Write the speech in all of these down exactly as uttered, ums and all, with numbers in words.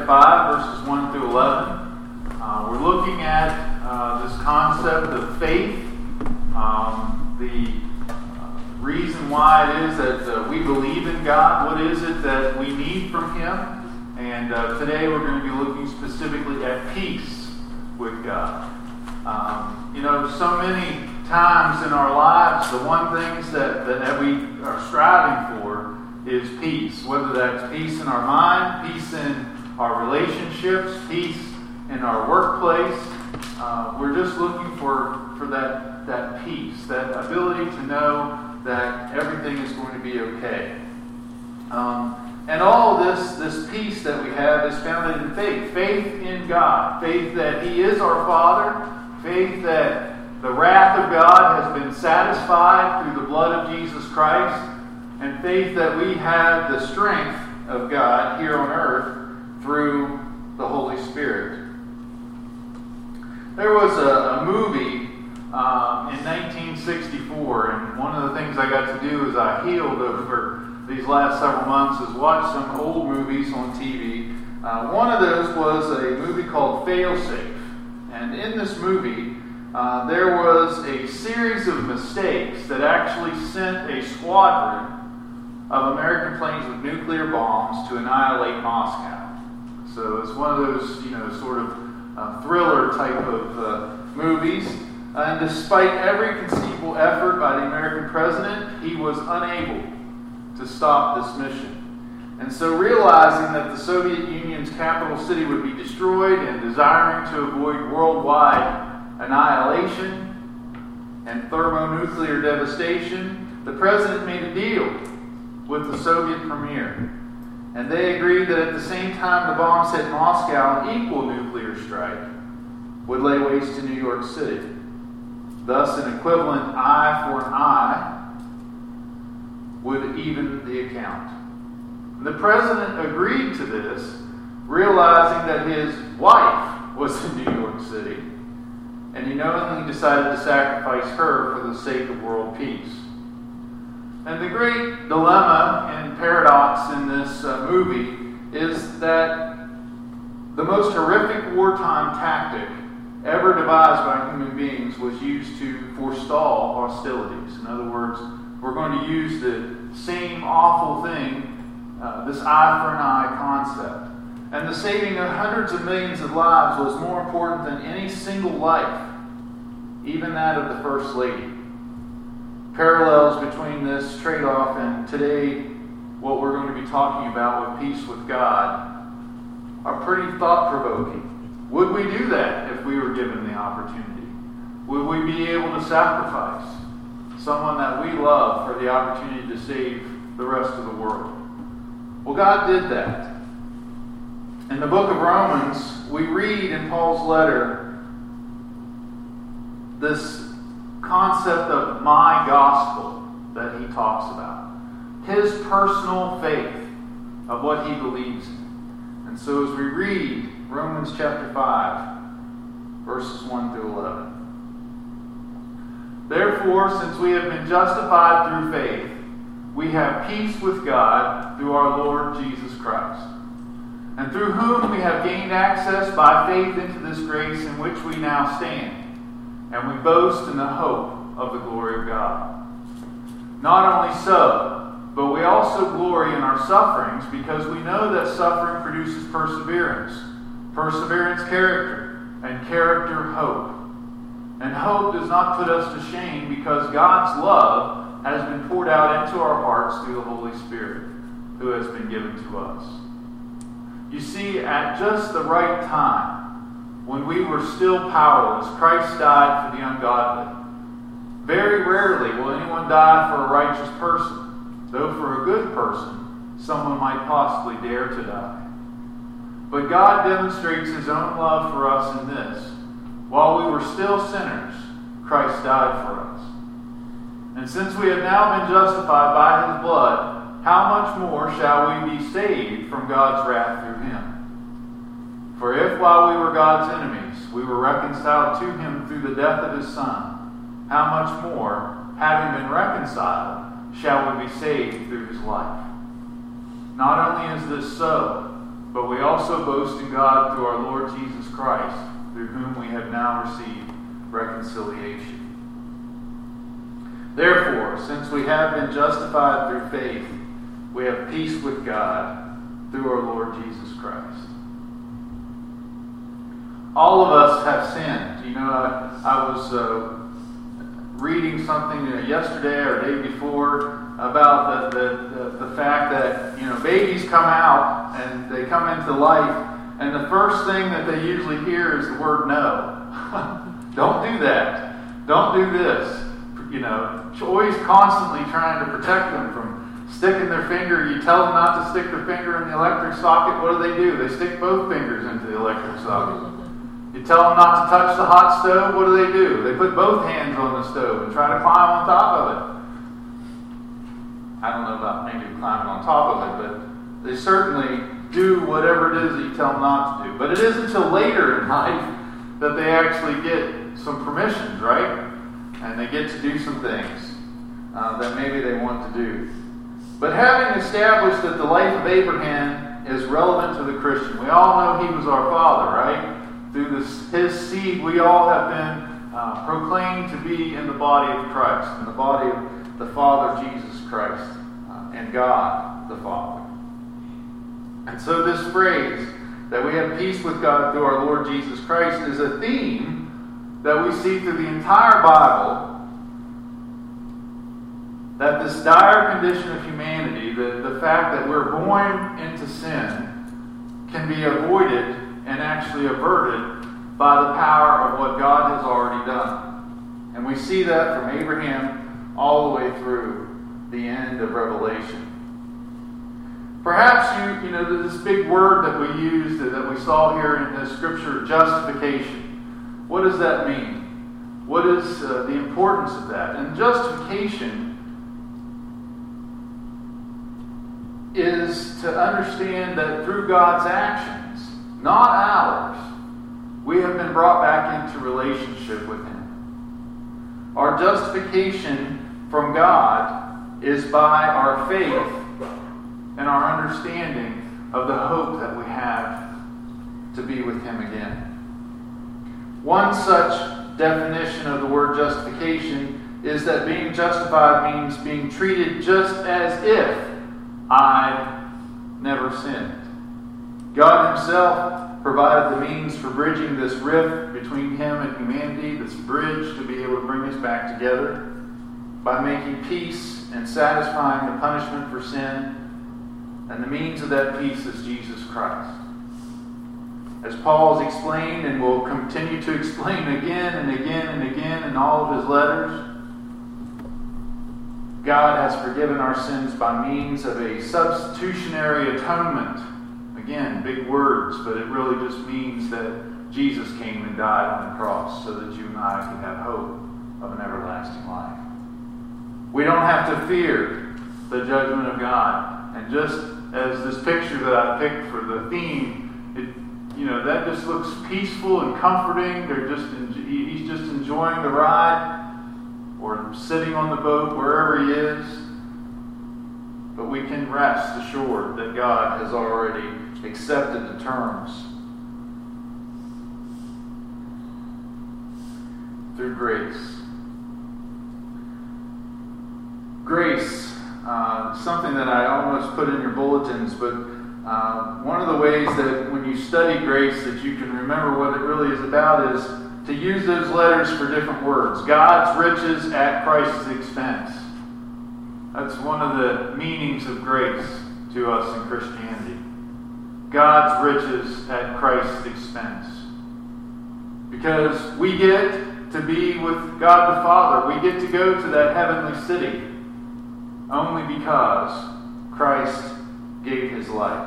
five, verses one through eleven. Uh, we're looking at uh, this concept of faith, um, the uh, reason why it is that uh, we believe in God, what is it that we need from Him, and uh, today we're going to be looking specifically at peace with God. Um, you know, so many times in our lives, the one things that, that, that we are striving for is peace, whether that's peace in our mind, peace in our relationships, peace in our workplace. Uh, we're just looking for, for that, that peace, that ability to know that everything is going to be okay. Um, and all of this, this peace that we have is founded in faith. Faith in God. Faith that He is our Father. Faith that the wrath of God has been satisfied through the blood of Jesus Christ. And faith that we have the strength of God here on earth through the Holy Spirit. There was a, a movie uh, in nineteen sixty-four, and one of the things I got to do as I healed over these last several months is watch some old movies on T V. Uh, one of those was a movie called Failsafe. And in this movie, uh, there was a series of mistakes that actually sent a squadron of American planes with nuclear bombs to annihilate Moscow. So it's one of those, you know, sort of uh, thriller type of uh, movies. And despite every conceivable effort by the American president, he was unable to stop this mission. And so realizing that the Soviet Union's capital city would be destroyed and desiring to avoid worldwide annihilation and thermonuclear devastation, the president made a deal with the Soviet premier. And they agreed that at the same time the bombs hit Moscow, an equal nuclear strike would lay waste to New York City. Thus, an equivalent eye for an eye would even the account. And the president agreed to this, realizing that his wife was in New York City, and he knowingly decided to sacrifice her for the sake of world peace. And the great dilemma and paradox in this uh, movie is that the most horrific wartime tactic ever devised by human beings was used to forestall hostilities. In other words, we're going to use the same awful thing, uh, this eye for an eye concept. And the saving of hundreds of millions of lives was more important than any single life, even that of the First Lady. Parallels between this trade-off and today, what we're going to be talking about with peace with God, are pretty thought-provoking. Would we do that if we were given the opportunity? Would we be able to sacrifice someone that we love for the opportunity to save the rest of the world? Well, God did that. In the book of Romans, we read in Paul's letter this concept of my gospel that he talks about. His personal faith of what he believes in. And so as we read Romans chapter five, verses one through eleven. Therefore, since we have been justified through faith, we have peace with God through our Lord Jesus Christ, and through whom we have gained access by faith into this grace in which we now stand, and we boast in the hope of the glory of God. Not only so, but we also glory in our sufferings, because we know that suffering produces perseverance, perseverance character, and character hope. And hope does not put us to shame, because God's love has been poured out into our hearts through the Holy Spirit, who has been given to us. You see, at just the right time, when we were still powerless, Christ died for the ungodly. Very rarely will anyone die for a righteous person, though for a good person, someone might possibly dare to die. But God demonstrates His own love for us in this: while we were still sinners, Christ died for us. And since we have now been justified by His blood, how much more shall we be saved from God's wrath through Him? For if while we were God's enemies, we were reconciled to Him through the death of His Son, how much more, having been reconciled, shall we be saved through His life? Not only is this so, but we also boast in God through our Lord Jesus Christ, through whom we have now received reconciliation. Therefore, since we have been justified through faith, we have peace with God through our Lord Jesus Christ. All of us have sinned. You know, I, I was uh, reading something uh, yesterday or the day before about the, the, the, the fact that, you know, babies come out and they come into life, and the first thing that they usually hear is the word no. Don't do that. Don't do this. You know, always constantly trying to protect them from sticking their finger. You tell them not to stick their finger in the electric socket. What do they do? They stick both fingers into the electric socket. You tell them not to touch the hot stove. What do they do? They put both hands on the stove and try to climb on top of it. I don't know about maybe climbing on top of it, but they certainly do whatever it is that you tell them not to do. But it isn't until later in life that they actually get some permissions, right? And they get to do some things uh, that maybe they want to do. But having established that the life of Abraham is relevant to the Christian, we all know he was our father, right? Through this, his seed, we all have been uh, proclaimed to be in the body of Christ, in the body of the Father, Jesus Christ, uh, and God, the Father. And so this phrase, that we have peace with God through our Lord Jesus Christ, is a theme that we see through the entire Bible, that this dire condition of humanity, the, the fact that we're born into sin, can be avoided and actually averted by the power of what God has already done. And we see that from Abraham all the way through the end of Revelation. Perhaps you, you know, this big word that we used, that we saw here in the scripture, justification. What does that mean? What is uh, the importance of that? And justification is to understand that through God's actions, not ours, we have been brought back into relationship with Him. Our justification from God is by our faith and our understanding of the hope that we have to be with Him again. One such definition of the word justification is that being justified means being treated just as if I never sinned. God Himself provided the means for bridging this rift between Him and humanity, this bridge to be able to bring us back together by making peace and satisfying the punishment for sin. And the means of that peace is Jesus Christ. As Paul has explained and will continue to explain again and again and again in all of his letters, God has forgiven our sins by means of a substitutionary atonement. Again, big words, but it really just means that Jesus came and died on the cross so that you and I could have hope of an everlasting life. We don't have to fear the judgment of God. And just as this picture that I picked for the theme, it You know, that just looks peaceful and comforting. They're just he's just enjoying the ride or sitting on the boat, wherever he is. But we can rest assured that God has already accepted the terms through grace. Grace, uh, something that I almost put in your bulletins, but Uh, one of the ways that when you study grace that you can remember what it really is about is to use those letters for different words. God's riches at Christ's expense. That's one of the meanings of grace to us in Christianity. God's riches at Christ's expense. Because we get to be with God the Father. We get to go to that heavenly city only because Christ gave His life.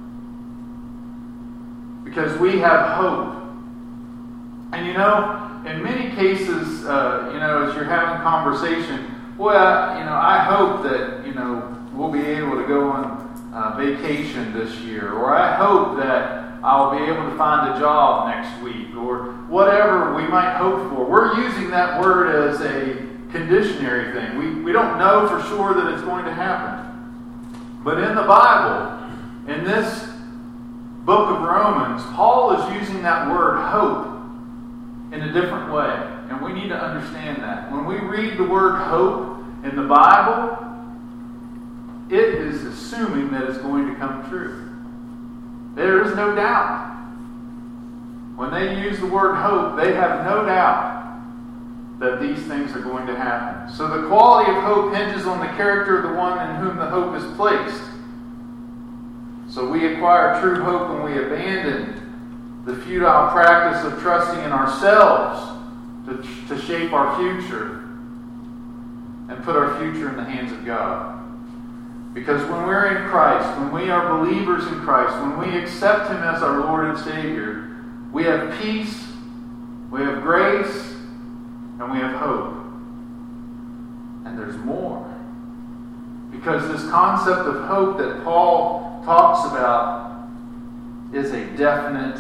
Because we have hope. And you know, in many cases, uh, you know, as you're having conversation, well, you know, I hope that, you know, we'll be able to go on uh, vacation this year, or I hope that I'll be able to find a job next week, or whatever we might hope for. We're using that word as a conditionary thing. We, we don't know for sure that it's going to happen. But in the Bible, in this book of Romans, Paul is using that word hope in a different way. And we need to understand that. When we read the word hope in the Bible, it is assuming that it's going to come true. There is no doubt. When they use the word hope, they have no doubt that these things are going to happen. So the quality of hope hinges on the character of the one in whom the hope is placed. So we acquire true hope when we abandon the futile practice of trusting in ourselves to, to shape our future and put our future in the hands of God. Because when we're in Christ, when we are believers in Christ, when we accept Him as our Lord and Savior, we have peace, we have grace, and we have hope. And there's more. Because this concept of hope that Paul talks about is a definite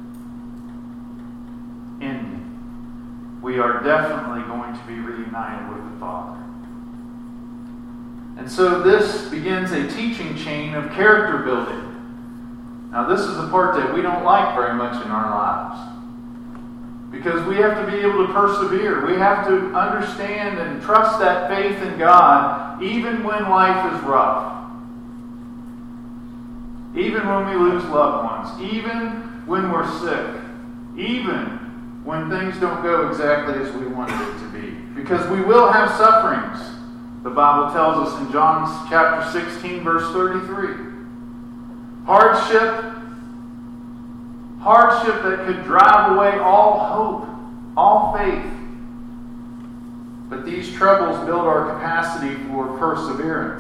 ending. We are definitely going to be reunited with the Father. And so this begins a teaching chain of character building. Now this is the part that we don't like very much in our lives. Because we have to be able to persevere. We have to understand and trust that faith in God even when life is rough. Even when we lose loved ones. Even when we're sick. Even when things don't go exactly as we wanted it to be. Because we will have sufferings. The Bible tells us in John chapter sixteen, verse thirty-three. Hardship, hardship that could drive away all hope, all faith. But these troubles build our capacity for perseverance.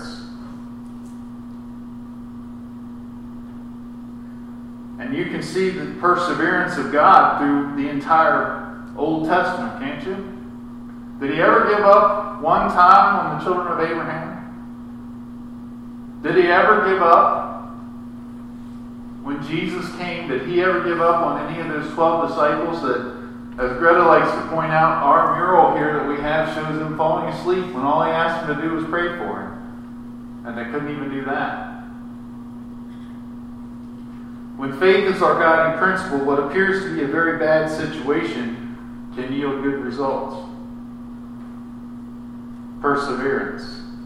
And you can see the perseverance of God through the entire Old Testament, can't you? Did He ever give up one time on the children of Abraham? Did He ever give up? When Jesus came, did He ever give up on any of those twelve disciples that, as Greta likes to point out, our mural here that we have shows them falling asleep when all He asked them to do was pray for Him. And they couldn't even do that. When faith is our guiding principle, what appears to be a very bad situation can yield good results. Perseverance.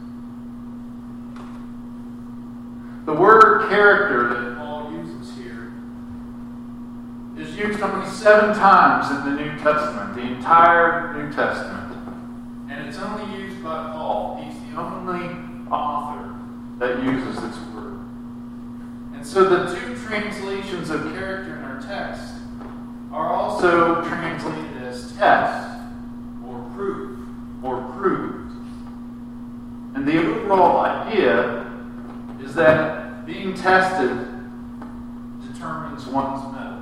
The word character that Paul uses here is used only seven times in the New Testament, the entire New Testament. And it's only used by Paul. He's the only author that uses this word. And so the two translations of character in our text are also translated as test or proof or proved. And the overall idea is that being tested determines one's mettle.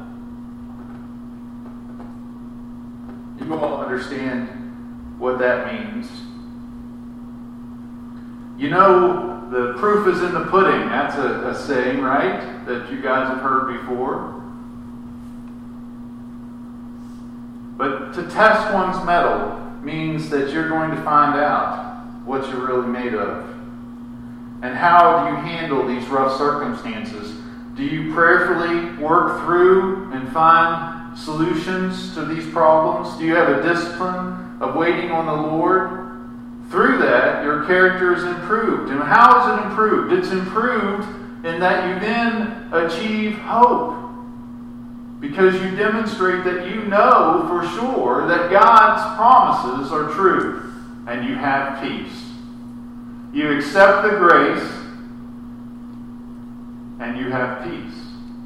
You all understand what that means. You know, the proof is in the pudding. That's a, a saying, right? That you guys have heard before. But to test one's mettle means that you're going to find out what you're really made of. And how do you handle these rough circumstances? Do you prayerfully work through and find solutions to these problems? Do you have a discipline of waiting on the Lord? Through that, your character is improved. And how is it improved? It's improved in that you then achieve hope. Because you demonstrate that you know for sure that God's promises are true. And you have peace. You accept the grace, and you have peace.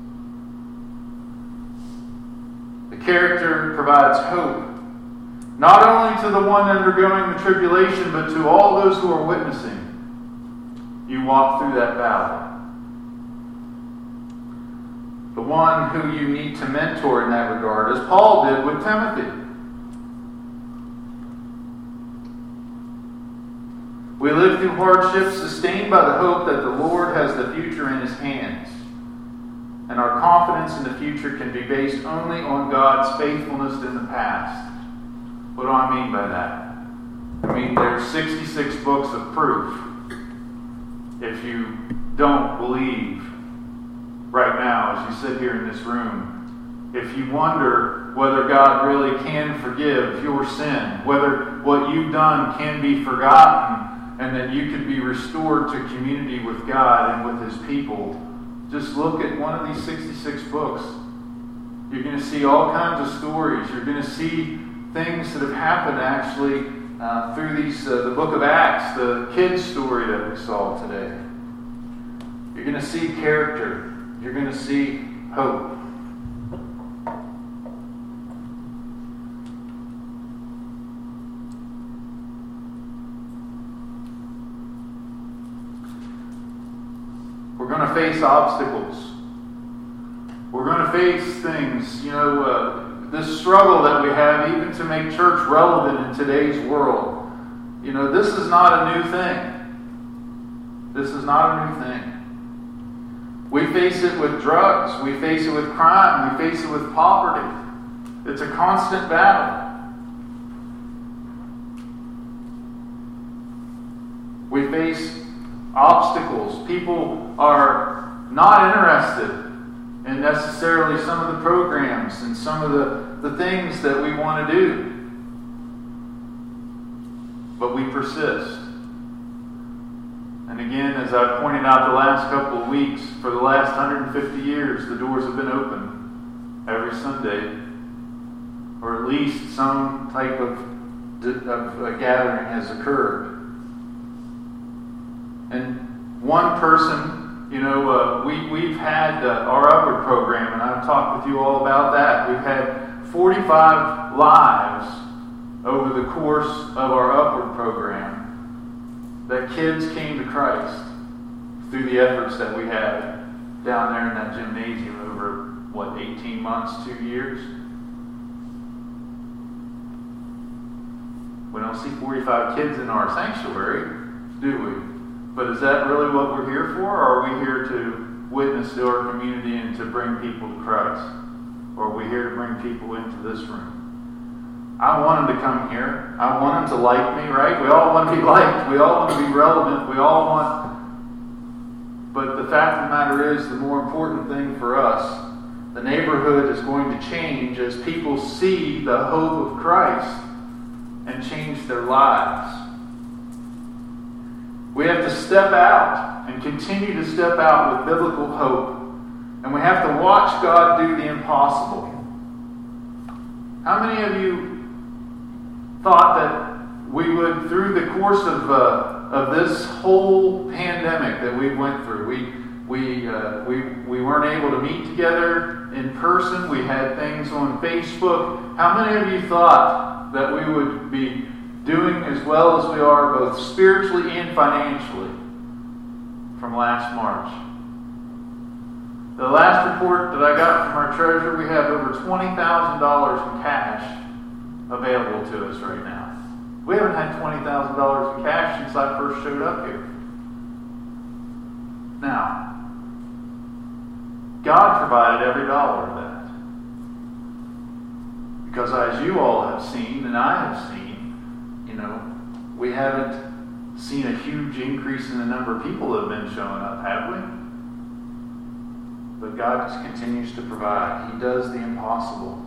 The character provides hope, not only to the one undergoing the tribulation, but to all those who are witnessing. You walk through that valley. The one who you need to mentor in that regard, as Paul did with Timothy. We live through hardships sustained by the hope that the Lord has the future in His hands. And our confidence in the future can be based only on God's faithfulness in the past. What do I mean by that? I mean, there's sixty-six books of proof. If you don't believe right now as you sit here in this room, if you wonder whether God really can forgive your sin, whether what you've done can be forgotten, and that you can be restored to community with God and with His people, just look at one of these sixty-six books. You're going to see all kinds of stories. You're going to see things that have happened actually uh, through these uh, the book of Acts, the kids' story that we saw today. You're going to see character. You're going to see hope. We're going to face obstacles. We're going to face things, you know, uh, this struggle that we have even to make church relevant in today's world. You know, this is not a new thing. This is not a new thing. We face it with drugs. We face it with crime. We face it with poverty. It's a constant battle. We face obstacles. People are not interested in necessarily some of the programs and some of the, the things that we want to do. But we persist. And again, as I've pointed out the last couple of weeks, for the last one hundred fifty years, the doors have been open every Sunday. Or at least some type of, of a gathering has occurred. And one person, you know, uh, we, we've had uh, our Upward program, and I've talked with you all about that. We've had forty-five lives over the course of our Upward program that kids came to Christ through the efforts that we had down there in that gymnasium over, what, eighteen months, two years? We don't see forty-five kids in our sanctuary, do we? But is that really what we're here for? Or are we here to witness to our community and to bring people to Christ? Or are we here to bring people into this room? I want them to come here. I want them to like me, right? We all want to be liked. We all want to be relevant. We all want... But the fact of the matter is, the more important thing for us, the neighborhood is going to change as people see the hope of Christ and change their lives. We have to step out and continue to step out with biblical hope. And we have to watch God do the impossible. How many of you thought that we would, through the course of uh, of this whole pandemic that we went through, we we uh, we we weren't able to meet together in person. We had things on Facebook. How many of you thought that we would be doing as well as we are, both spiritually and financially, from last March? The last report that I got from our treasurer, we have over twenty thousand dollars in cash available to us right now. We haven't had twenty thousand dollars in cash since I first showed up here. Now, God provided every dollar of that. Because as you all have seen, and I have seen, you know, we haven't seen a huge increase in the number of people that have been showing up, have we? But God just continues to provide. He does the impossible.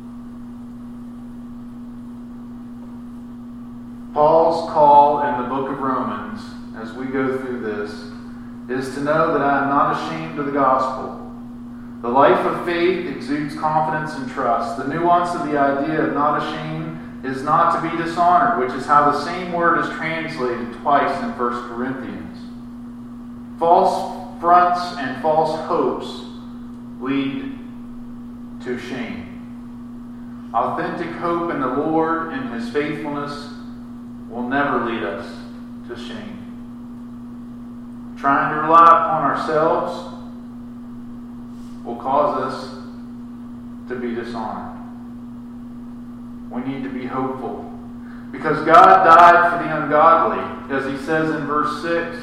Paul's call in the book of Romans, as we go through this, is to know that I am not ashamed of the gospel. The life of faith exudes confidence and trust. The nuance of the idea of not ashamed is not to be dishonored, which is how the same word is translated twice in First Corinthians. False fronts and false hopes lead to shame. Authentic hope in the Lord and His faithfulness will never lead us to shame. Trying to rely upon ourselves will cause us to be dishonored. We need to be hopeful. Because God died for the ungodly, as He says in verse six.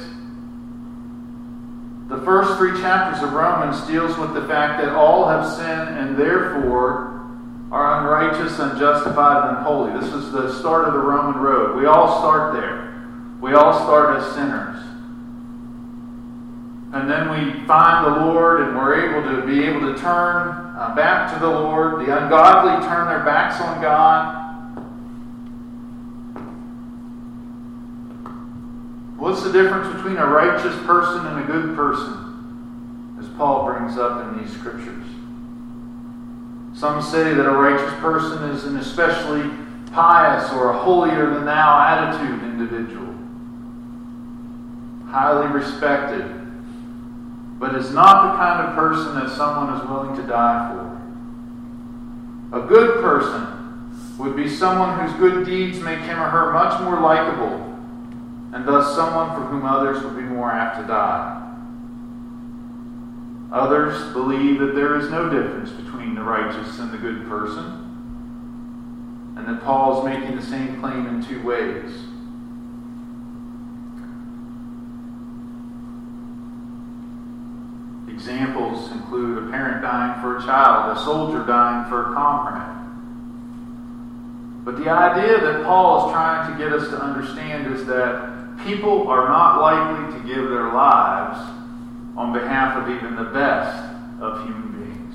The first three chapters of Romans deals with the fact that all have sinned and therefore are unrighteous, unjustified, and unholy. This is the start of the Roman road. We all start there. We all start as sinners. and then we find the Lord and we're able to be able to turn uh, back to the Lord. The ungodly turn their backs on God. What's the difference between a righteous person and a good person, as Paul brings up in these scriptures? Some say that a righteous person is an especially pious or a holier-than-thou attitude individual, highly respected, but is not the kind of person that someone is willing to die for. A good person would be someone whose good deeds make him or her much more likable, and thus someone for whom others would be more apt to die. Others believe that there is no difference between the righteous and the good person, and that Paul is making the same claim in two ways. Examples include a parent dying for a child, a soldier dying for a comrade. But the idea that Paul is trying to get us to understand is that people are not likely to give their lives on behalf of even the best of human beings.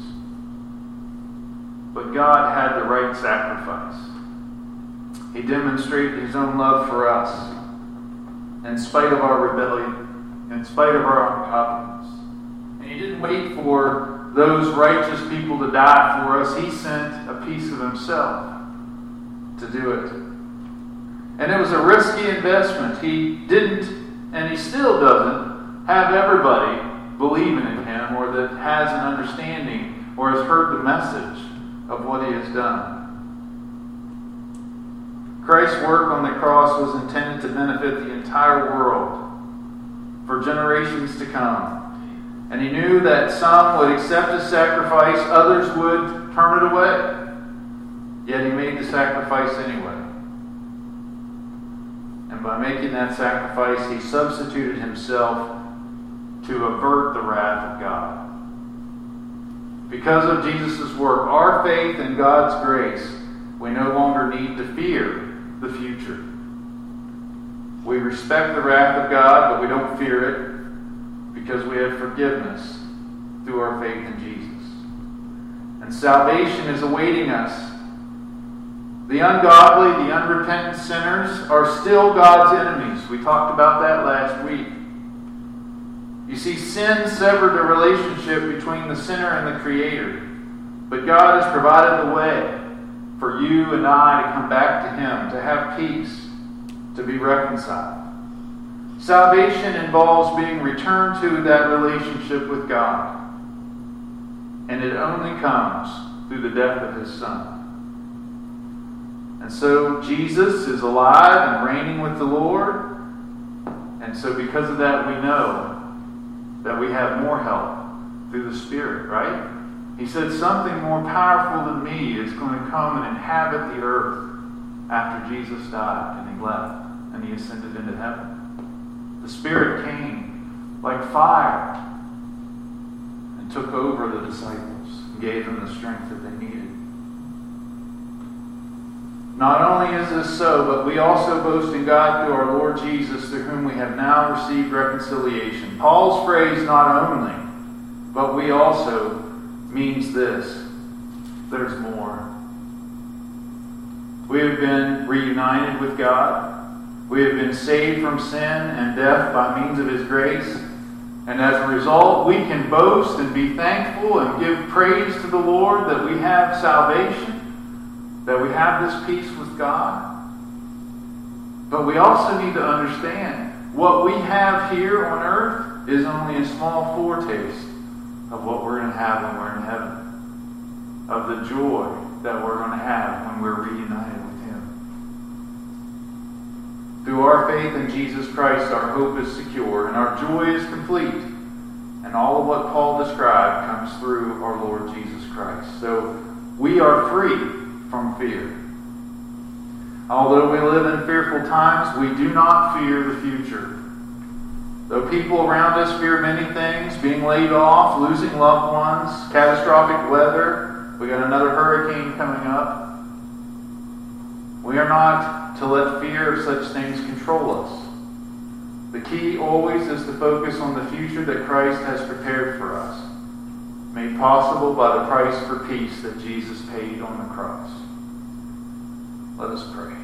But God had the right sacrifice. He demonstrated his own love for us in spite of our rebellion, in spite of our ungodliness. And he didn't wait for those righteous people to die for us. He sent a piece of himself to do it. And it was a risky investment. He didn't, and he still doesn't, have everybody believing in him or that has an understanding or has heard the message of what he has done. Christ's work on the cross was intended to benefit the entire world for generations to come. And he knew that some would accept his sacrifice, others would turn it away. Yet he made the sacrifice anyway. And by making that sacrifice, he substituted himself to avert the wrath of God. Because of Jesus' work, our faith in God's grace, we no longer need to fear the future. We respect the wrath of God, but we don't fear it because we have forgiveness through our faith in Jesus. And salvation is awaiting us. The ungodly, the unrepentant sinners are still God's enemies. We talked about that last week. You see, sin severed the relationship between the sinner and the Creator. But God has provided the way for you and I to come back to him, to have peace, to be reconciled. Salvation involves being returned to that relationship with God. And it only comes through the death of his Son. And so Jesus is alive and reigning with the Lord. And so because of that, we know that we have more help through the Spirit, right? He said something more powerful than me is going to come and inhabit the earth after Jesus died and he left and he ascended into heaven. The Spirit came like fire and took over the disciples and gave them the strength that they needed. Not only is this so, but we also boast in God through our Lord Jesus, through whom we have now received reconciliation. Paul's phrase, not only, but we also, means this: there's more. We have been reunited with God. We have been saved from sin and death by means of his grace. And as a result, we can boast and be thankful and give praise to the Lord that we have salvation, that we have this peace with God. But we also need to understand what we have here on earth is only a small foretaste of what we're going to have when we're in heaven, of the joy that we're going to have when we're reunited with him. Through our faith in Jesus Christ, our hope is secure and our joy is complete. And all of what Paul described comes through our Lord Jesus Christ. So we are free from fear. Although we live in fearful times, we do not fear the future. Though people around us fear many things, being laid off, losing loved ones, catastrophic weather, we got another hurricane coming up, we are not to let fear of such things control us. The key always is to focus on the future that Christ has prepared for us, made possible by the price for peace that Jesus paid on the cross. Let us pray.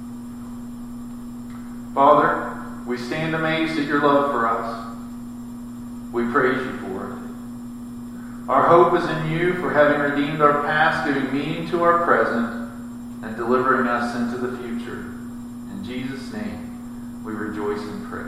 Father, we stand amazed at your love for us. We praise you for it. Our hope is in you for having redeemed our past, giving meaning to our present, and delivering us into the future. In Jesus' name, we rejoice and pray.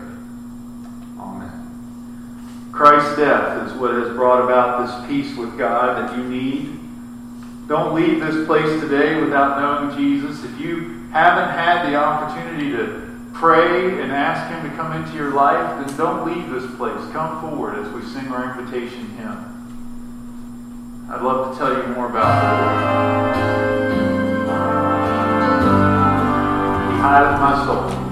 Amen. Christ's death is what has brought about this peace with God that you need. Don't leave this place today without knowing Jesus. If you haven't had the opportunity to pray and ask him to come into your life, then don't leave this place. Come forward as we sing our invitation hymn. I'd love to tell you more about the Lord. He hideth my soul.